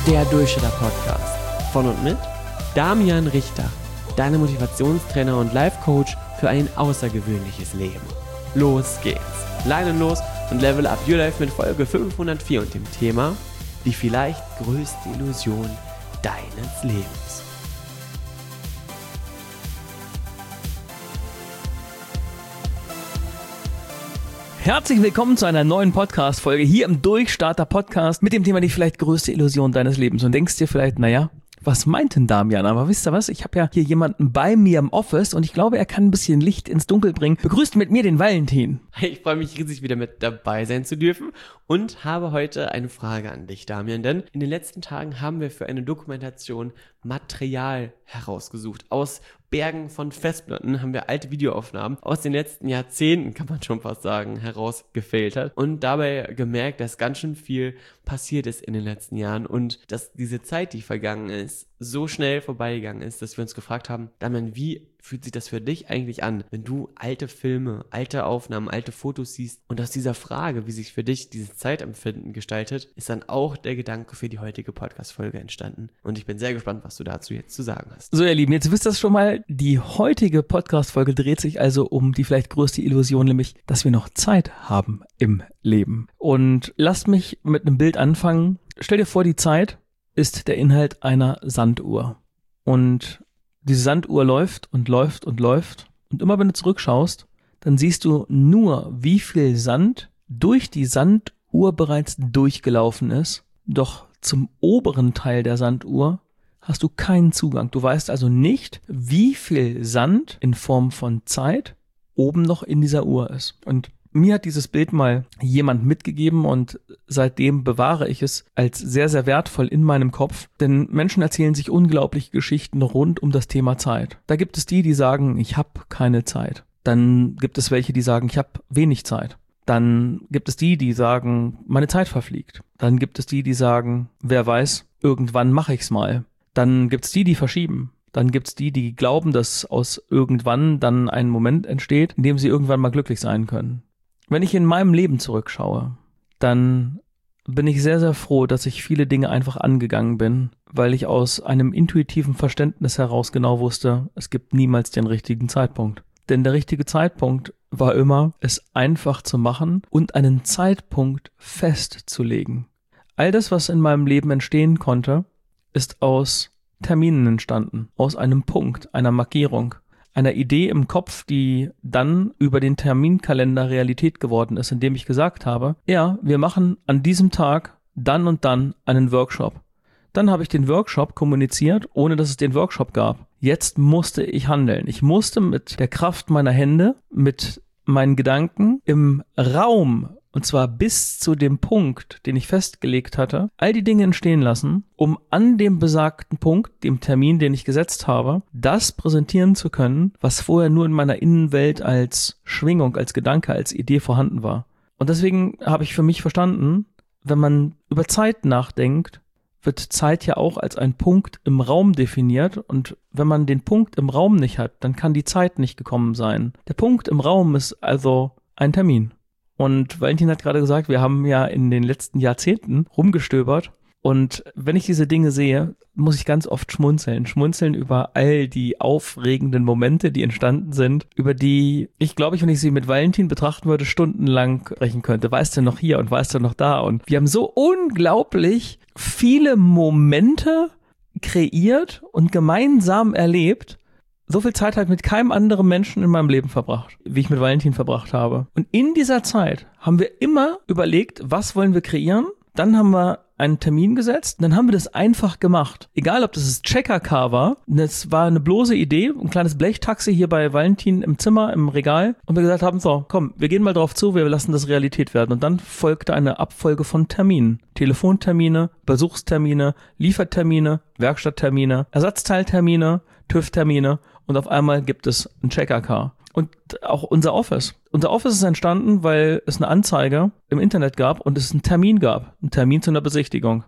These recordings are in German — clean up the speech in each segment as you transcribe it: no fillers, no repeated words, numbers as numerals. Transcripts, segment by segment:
der Durchstarter-Podcast. Von und mit Damian Richter, deine Motivationstrainer und Life-Coach für ein außergewöhnliches Leben. Los geht's! Leinen los und level up your life mit Folge 504 und dem Thema die vielleicht größte Illusion deines Lebens. Herzlich willkommen zu einer neuen Podcast-Folge hier im Durchstarter-Podcast mit dem Thema die vielleicht größte Illusion deines Lebens. Und denkst dir vielleicht, naja, was meint denn Damian? Aber wisst ihr was? Ich habe ja hier jemanden bei mir im Office und ich glaube, er kann ein bisschen Licht ins Dunkel bringen. Begrüßt mit mir den Valentin. Ich freue mich riesig, wieder mit dabei sein zu dürfen und habe heute eine Frage an dich, Damian. Denn in den letzten Tagen haben wir für eine Dokumentation Material herausgesucht. Aus Bergen von Festplatten haben wir alte Videoaufnahmen aus den letzten Jahrzehnten, kann man schon fast sagen, herausgefiltert und dabei gemerkt, dass ganz schön viel passiert ist in den letzten Jahren und dass diese Zeit, die vergangen ist, so schnell vorbeigegangen ist, dass wir uns gefragt haben, Damian, wie fühlt sich das für dich eigentlich an, wenn du alte Filme, alte Aufnahmen, alte Fotos siehst? Und aus dieser Frage, wie sich für dich dieses Zeitempfinden gestaltet, ist dann auch der Gedanke für die heutige Podcast-Folge entstanden. Und ich bin sehr gespannt, was du dazu jetzt zu sagen hast. So, ihr Lieben, jetzt wisst ihr das schon mal. Die heutige Podcast-Folge dreht sich also um die vielleicht größte Illusion, nämlich, dass wir noch Zeit haben im Leben. Und lasst mich mit einem Bild anfangen. Stell dir vor, die Zeit ist der Inhalt einer Sanduhr. Und diese Sanduhr läuft und läuft und läuft. Und immer wenn du zurückschaust, dann siehst du nur, wie viel Sand durch die Sanduhr bereits durchgelaufen ist. Doch zum oberen Teil der Sanduhr hast du keinen Zugang. Du weißt also nicht, wie viel Sand in Form von Zeit oben noch in dieser Uhr ist. Und mir hat dieses Bild mal jemand mitgegeben und seitdem bewahre ich es als sehr, sehr wertvoll in meinem Kopf. Denn Menschen erzählen sich unglaubliche Geschichten rund um das Thema Zeit. Da gibt es die sagen, ich habe keine Zeit. Dann gibt es welche, die sagen, ich habe wenig Zeit. Dann gibt es die sagen, meine Zeit verfliegt. Dann gibt es die sagen, wer weiß, irgendwann mache ich's mal. Dann gibt es die verschieben. Dann gibt es die glauben, dass aus irgendwann dann ein Moment entsteht, in dem sie irgendwann mal glücklich sein können. Wenn ich in meinem Leben zurückschaue, dann bin ich sehr, sehr froh, dass ich viele Dinge einfach angegangen bin, weil ich aus einem intuitiven Verständnis heraus genau wusste, es gibt niemals den richtigen Zeitpunkt. Denn der richtige Zeitpunkt war immer, es einfach zu machen und einen Zeitpunkt festzulegen. All das, was in meinem Leben entstehen konnte, ist aus Terminen entstanden, aus einem Punkt, einer Markierung, einer Idee im Kopf, die dann über den Terminkalender Realität geworden ist, indem ich gesagt habe, ja, wir machen an diesem Tag dann und dann einen Workshop. Dann habe ich den Workshop kommuniziert, ohne dass es den Workshop gab. Jetzt musste ich handeln. Ich musste mit der Kraft meiner Hände, mit meinen Gedanken im Raum, und zwar bis zu dem Punkt, den ich festgelegt hatte, all die Dinge entstehen lassen, um an dem besagten Punkt, dem Termin, den ich gesetzt habe, das präsentieren zu können, was vorher nur in meiner Innenwelt als Schwingung, als Gedanke, als Idee vorhanden war. Und deswegen habe ich für mich verstanden, wenn man über Zeit nachdenkt, wird Zeit ja auch als ein Punkt im Raum definiert. Und wenn man den Punkt im Raum nicht hat, dann kann die Zeit nicht gekommen sein. Der Punkt im Raum ist also ein Termin. Und Valentin hat gerade gesagt, wir haben ja in den letzten Jahrzehnten rumgestöbert. Und wenn ich diese Dinge sehe, muss ich ganz oft schmunzeln. Schmunzeln über all die aufregenden Momente, die entstanden sind, über die ich glaube, wenn ich sie mit Valentin betrachten würde, stundenlang sprechen könnte. Weißt du noch hier und weißt du noch da? Und wir haben so unglaublich viele Momente kreiert und gemeinsam erlebt. So viel Zeit halt mit keinem anderen Menschen in meinem Leben verbracht, wie ich mit Valentin verbracht habe. Und in dieser Zeit haben wir immer überlegt, was wollen wir kreieren? Dann haben wir einen Termin gesetzt und dann haben wir das einfach gemacht. Egal, ob das das Checker-Car war, das war eine bloße Idee, ein kleines Blechtaxi hier bei Valentin im Zimmer, im Regal. Und wir gesagt haben, so, komm, wir gehen mal drauf zu, wir lassen das Realität werden. Und dann folgte eine Abfolge von Terminen. Telefontermine, Besuchstermine, Liefertermine, Werkstatttermine, Ersatzteiltermine, TÜV-Termine und auf einmal gibt es ein Checker-Car. Und auch unser Office. Unser Office ist entstanden, weil es eine Anzeige im Internet gab und es einen Termin gab. Einen Termin zu einer Besichtigung.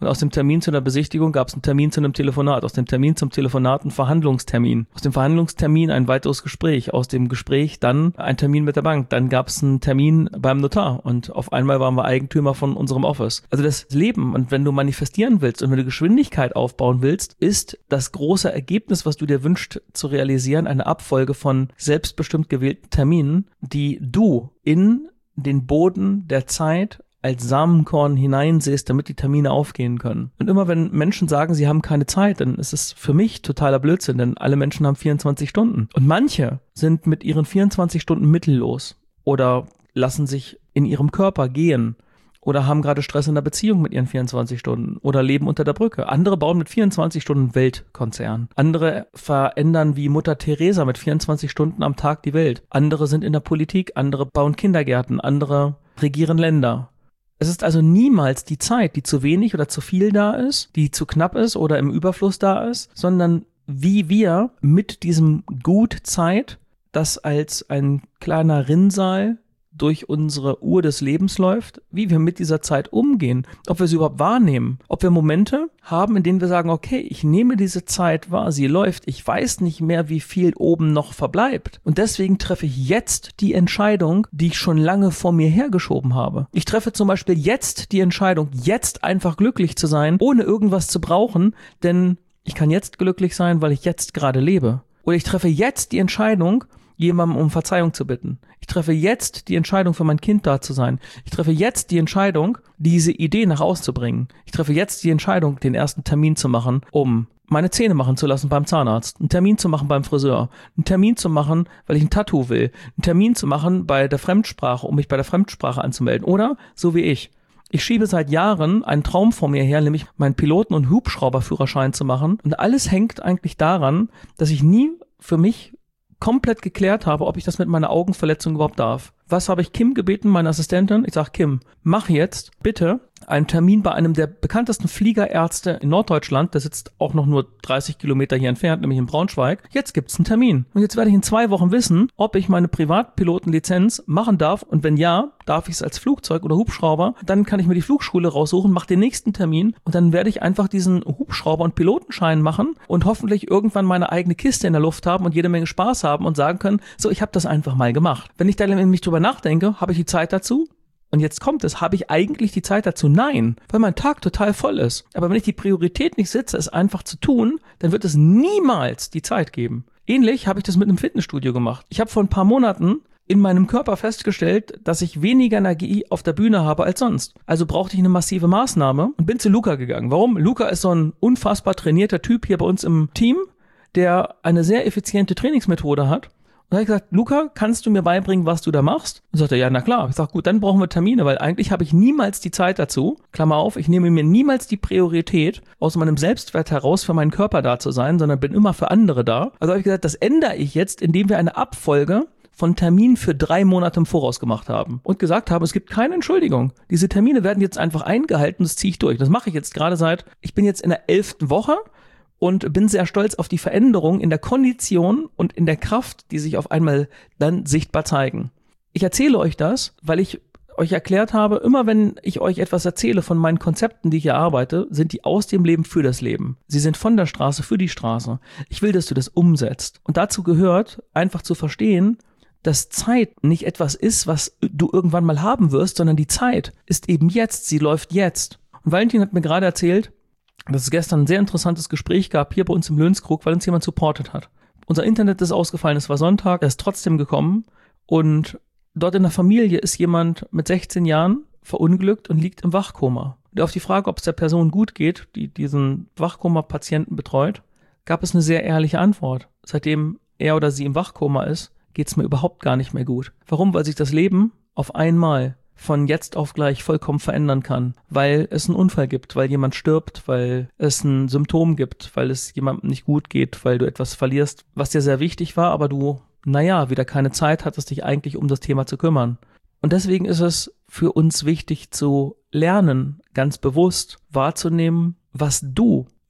Und aus dem Termin zu einer Besichtigung gab es einen Termin zu einem Telefonat. Aus dem Termin zum Telefonat einen Verhandlungstermin. Aus dem Verhandlungstermin ein weiteres Gespräch. Aus dem Gespräch dann ein Termin mit der Bank. Dann gab es einen Termin beim Notar. Und auf einmal waren wir Eigentümer von unserem Office. Also das Leben, und wenn du manifestieren willst und wenn du Geschwindigkeit aufbauen willst, ist das große Ergebnis, was du dir wünschst zu realisieren, eine Abfolge von selbstbestimmt gewählten Terminen, die du in den Boden der Zeit als Samenkorn hineinsäst, damit die Termine aufgehen können. Und immer wenn Menschen sagen, sie haben keine Zeit, dann ist es für mich totaler Blödsinn, denn alle Menschen haben 24 Stunden. Und manche sind mit ihren 24 Stunden mittellos oder lassen sich in ihrem Körper gehen oder haben gerade Stress in der Beziehung mit ihren 24 Stunden oder leben unter der Brücke. Andere bauen mit 24 Stunden Weltkonzern. Andere verändern wie Mutter Teresa mit 24 Stunden am Tag die Welt. Andere sind in der Politik, andere bauen Kindergärten, andere regieren Länder. Es ist also niemals die Zeit, die zu wenig oder zu viel da ist, die zu knapp ist oder im Überfluss da ist, sondern wie wir mit diesem Gut Zeit, das als ein kleiner Rinnsal durch unsere Uhr des Lebens läuft, wie wir mit dieser Zeit umgehen, ob wir sie überhaupt wahrnehmen, ob wir Momente haben, in denen wir sagen, okay, ich nehme diese Zeit wahr, sie läuft, ich weiß nicht mehr, wie viel oben noch verbleibt und deswegen treffe ich jetzt die Entscheidung, die ich schon lange vor mir hergeschoben habe. Ich treffe zum Beispiel jetzt die Entscheidung, jetzt einfach glücklich zu sein, ohne irgendwas zu brauchen, denn ich kann jetzt glücklich sein, weil ich jetzt gerade lebe. Oder ich treffe jetzt die Entscheidung, jemandem um Verzeihung zu bitten. Ich treffe jetzt die Entscheidung, für mein Kind da zu sein. Ich treffe jetzt die Entscheidung, diese Idee nach Hause zu bringen. Ich treffe jetzt die Entscheidung, den ersten Termin zu machen, um meine Zähne machen zu lassen beim Zahnarzt, einen Termin zu machen beim Friseur, einen Termin zu machen, weil ich ein Tattoo will, einen Termin zu machen bei der Fremdsprache, um mich bei der Fremdsprache anzumelden. Oder so wie ich. Ich schiebe seit Jahren einen Traum vor mir her, nämlich meinen Piloten- und Hubschrauberführerschein zu machen. Und alles hängt eigentlich daran, dass ich nie für mich komplett geklärt habe, ob ich das mit meiner Augenverletzung überhaupt darf. Was habe ich Kim gebeten, meine Assistentin? Ich sage, Kim, mach jetzt bitte einen Termin bei einem der bekanntesten Fliegerärzte in Norddeutschland. Der sitzt auch noch nur 30 Kilometer hier entfernt, nämlich in Braunschweig. Jetzt gibt's einen Termin. Und jetzt werde ich in 2 Wochen wissen, ob ich meine Privatpilotenlizenz machen darf. Und wenn ja, darf ich es als Flugzeug oder Hubschrauber. Dann kann ich mir die Flugschule raussuchen, mache den nächsten Termin. Und dann werde ich einfach diesen Hubschrauber- und Pilotenschein machen und hoffentlich irgendwann meine eigene Kiste in der Luft haben und jede Menge Spaß haben und sagen können, so, ich habe das einfach mal gemacht. Wenn ich da nämlich drüber nachdenke, habe ich die Zeit dazu? Und jetzt kommt es, habe ich eigentlich die Zeit dazu? Nein, weil mein Tag total voll ist. Aber wenn ich die Priorität nicht setze, es einfach zu tun, dann wird es niemals die Zeit geben. Ähnlich habe ich das mit einem Fitnessstudio gemacht. Ich habe vor ein paar Monaten in meinem Körper festgestellt, dass ich weniger Energie auf der Bühne habe als sonst. Also brauchte ich eine massive Maßnahme und bin zu Luca gegangen. Warum? Luca ist so ein unfassbar trainierter Typ hier bei uns im Team, der eine sehr effiziente Trainingsmethode hat. Und dann habe ich gesagt, Luca, kannst du mir beibringen, was du da machst? Und sagte er, ja, na klar. Ich sage, gut, dann brauchen wir Termine, weil eigentlich habe ich niemals die Zeit dazu. Klammer auf, ich nehme mir niemals die Priorität, aus meinem Selbstwert heraus für meinen Körper da zu sein, sondern bin immer für andere da. Also habe ich gesagt, das ändere ich jetzt, indem wir eine Abfolge von Terminen für 3 Monate im Voraus gemacht haben und gesagt haben, es gibt keine Entschuldigung. Diese Termine werden jetzt einfach eingehalten, das ziehe ich durch. Das mache ich jetzt gerade ich bin jetzt in der 11. Woche und bin sehr stolz auf die Veränderung in der Kondition und in der Kraft, die sich auf einmal dann sichtbar zeigen. Ich erzähle euch das, weil ich euch erklärt habe, immer wenn ich euch etwas erzähle von meinen Konzepten, die ich hier arbeite, sind die aus dem Leben für das Leben. Sie sind von der Straße für die Straße. Ich will, dass du das umsetzt. Und dazu gehört, einfach zu verstehen, dass Zeit nicht etwas ist, was du irgendwann mal haben wirst, sondern die Zeit ist eben jetzt, sie läuft jetzt. Und Valentin hat mir gerade erzählt, dass es gestern ein sehr interessantes Gespräch gab, hier bei uns im Lönskrug, weil uns jemand supportet hat. Unser Internet ist ausgefallen, es war Sonntag, er ist trotzdem gekommen und dort in der Familie ist jemand mit 16 Jahren verunglückt und liegt im Wachkoma. Und auf die Frage, ob es der Person gut geht, die diesen Wachkoma-Patienten betreut, gab es eine sehr ehrliche Antwort. Seitdem er oder sie im Wachkoma ist, geht es mir überhaupt gar nicht mehr gut. Warum? Weil sich das Leben auf einmal von jetzt auf gleich vollkommen verändern kann, weil es einen Unfall gibt, weil jemand stirbt, weil es ein Symptom gibt, weil es jemandem nicht gut geht, weil du etwas verlierst, was dir sehr wichtig war, aber du, wieder keine Zeit hattest, dich eigentlich um das Thema zu kümmern. Und deswegen ist es für uns wichtig zu lernen, ganz bewusst wahrzunehmen, was du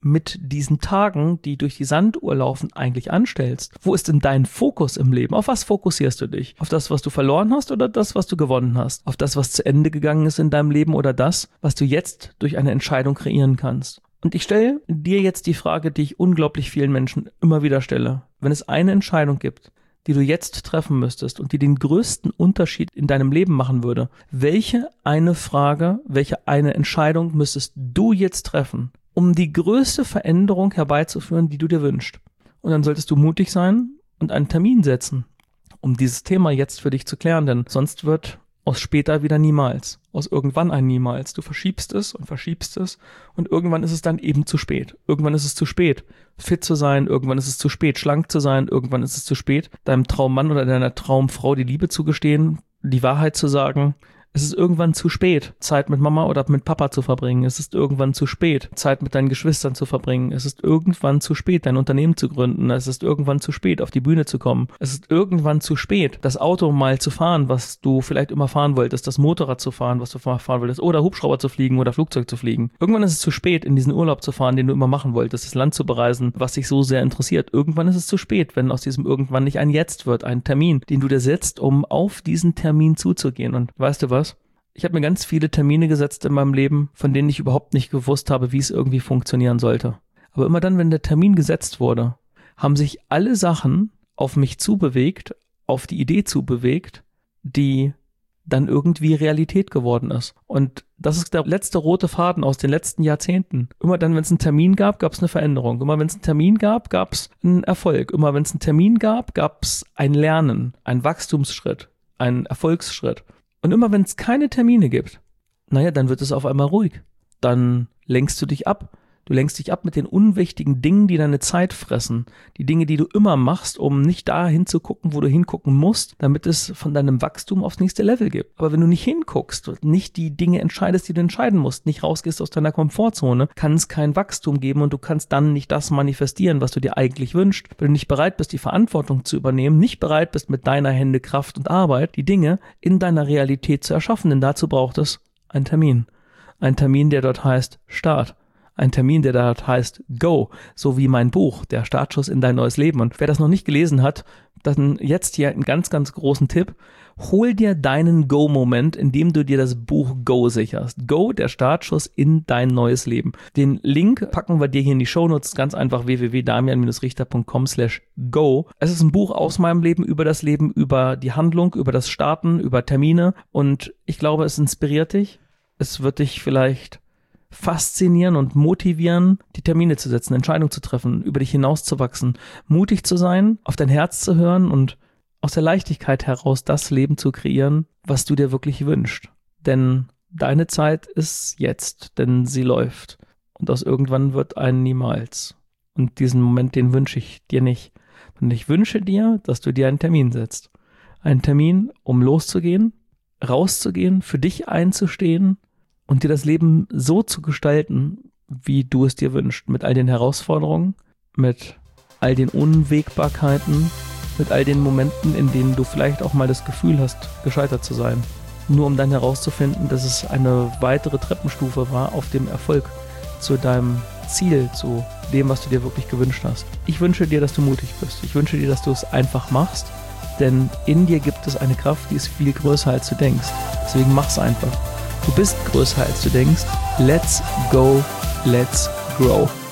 mit diesen Tagen, die durch die Sanduhr laufen, eigentlich anstellst? Wo ist denn dein Fokus im Leben? Auf was fokussierst du dich? Auf das, was du verloren hast oder das, was du gewonnen hast? Auf das, was zu Ende gegangen ist in deinem Leben oder das, was du jetzt durch eine Entscheidung kreieren kannst? Und ich stelle dir jetzt die Frage, die ich unglaublich vielen Menschen immer wieder stelle. Wenn es eine Entscheidung gibt, die du jetzt treffen müsstest und die den größten Unterschied in deinem Leben machen würde, welche eine Frage, welche eine Entscheidung müsstest du jetzt treffen, um die größte Veränderung herbeizuführen, die du dir wünschst? Und dann solltest du mutig sein und einen Termin setzen, um dieses Thema jetzt für dich zu klären, denn sonst wird aus später wieder niemals, aus irgendwann ein niemals. Du verschiebst es und irgendwann ist es dann eben zu spät. Irgendwann ist es zu spät, fit zu sein, irgendwann ist es zu spät, schlank zu sein, irgendwann ist es zu spät, deinem Traummann oder deiner Traumfrau die Liebe zu gestehen, die Wahrheit zu sagen. Es ist irgendwann zu spät, Zeit mit Mama oder mit Papa zu verbringen. Es ist irgendwann zu spät, Zeit mit deinen Geschwistern zu verbringen. Es ist irgendwann zu spät, dein Unternehmen zu gründen. Es ist irgendwann zu spät, auf die Bühne zu kommen. Es ist irgendwann zu spät, das Auto mal zu fahren, was du vielleicht immer fahren wolltest, das Motorrad zu fahren, was du fahren wolltest, oder Hubschrauber zu fliegen oder Flugzeug zu fliegen. Irgendwann ist es zu spät, in diesen Urlaub zu fahren, den du immer machen wolltest, das Land zu bereisen, was dich so sehr interessiert. Irgendwann ist es zu spät, wenn aus diesem irgendwann nicht ein Jetzt wird, ein Termin, den du dir setzt, um auf diesen Termin zuzugehen. Und weißt du was? Ich habe mir ganz viele Termine gesetzt in meinem Leben, von denen ich überhaupt nicht gewusst habe, wie es irgendwie funktionieren sollte. Aber immer dann, wenn der Termin gesetzt wurde, haben sich alle Sachen auf mich zubewegt, auf die Idee zubewegt, die dann irgendwie Realität geworden ist. Und das ist der letzte rote Faden aus den letzten Jahrzehnten. Immer dann, wenn es einen Termin gab, gab es eine Veränderung. Immer wenn es einen Termin gab, gab es einen Erfolg. Immer wenn es einen Termin gab, gab es ein Lernen, einen Wachstumsschritt, einen Erfolgsschritt. Und immer wenn es keine Termine gibt, dann wird es auf einmal ruhig. Dann lenkst du dich ab. Du lenkst dich ab mit den unwichtigen Dingen, die deine Zeit fressen. Die Dinge, die du immer machst, um nicht da hinzugucken, wo du hingucken musst, damit es von deinem Wachstum aufs nächste Level gibt. Aber wenn du nicht hinguckst, nicht die Dinge entscheidest, die du entscheiden musst, nicht rausgehst aus deiner Komfortzone, kann es kein Wachstum geben und du kannst dann nicht das manifestieren, was du dir eigentlich wünschst. Wenn du nicht bereit bist, die Verantwortung zu übernehmen, nicht bereit bist, mit deiner Hände, Kraft und Arbeit die Dinge in deiner Realität zu erschaffen, denn dazu braucht es einen Termin. Ein Termin, der dort heißt Start. Ein Termin, der da heißt Go, so wie mein Buch, der Startschuss in dein neues Leben. Und wer das noch nicht gelesen hat, dann jetzt hier einen ganz, ganz großen Tipp. Hol dir deinen Go-Moment, indem du dir das Buch Go sicherst. Go, der Startschuss in dein neues Leben. Den Link packen wir dir hier in die Shownotes, ganz einfach www.damian-richter.com/go. Es ist ein Buch aus meinem Leben, über das Leben, über die Handlung, über das Starten, über Termine. Und ich glaube, es inspiriert dich. Es wird dich vielleicht faszinieren und motivieren, die Termine zu setzen, Entscheidungen zu treffen, über dich hinauszuwachsen, mutig zu sein, auf dein Herz zu hören und aus der Leichtigkeit heraus das Leben zu kreieren, was du dir wirklich wünschst. Denn deine Zeit ist jetzt, denn sie läuft. Und aus irgendwann wird ein niemals. Und diesen Moment, den wünsche ich dir nicht. Und ich wünsche dir, dass du dir einen Termin setzt. Einen Termin, um loszugehen, rauszugehen, für dich einzustehen, und dir das Leben so zu gestalten, wie du es dir wünschst. Mit all den Herausforderungen, mit all den Unwägbarkeiten, mit all den Momenten, in denen du vielleicht auch mal das Gefühl hast, gescheitert zu sein. Nur um dann herauszufinden, dass es eine weitere Treppenstufe war auf dem Erfolg zu deinem Ziel, zu dem, was du dir wirklich gewünscht hast. Ich wünsche dir, dass du mutig bist. Ich wünsche dir, dass du es einfach machst, denn in dir gibt es eine Kraft, die ist viel größer, als du denkst. Deswegen mach's einfach. Du bist größer, als du denkst. Let's go, let's grow.